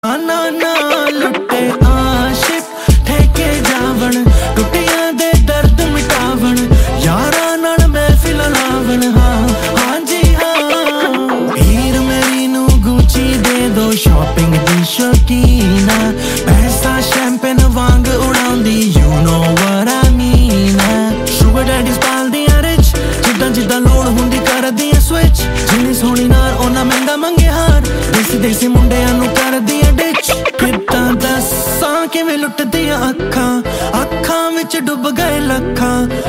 ना ना लुटे आशिक ठेके जावण टुटियां दे दर्द मिटावण यारा नाल महफिल लावण। हाँ हाँ जी हाँ हीर मेरी नू गुची दे दो शॉपिंग दी शौकीना पैसा शैंपेन वांग उड़ाउंदी you know what I mean. Sugar daddies पालदियां रिच जिद्दां जिद्दां लोड़ हुंदी करदियां स्विच जिन्नी सोहनी नाल ओना महंगा मंगे हार देसी देसी मुंडियां नू करदियां डिच। किद्दां दस्सां किवें लुटदियां अखां अखां विच डुब गए लखां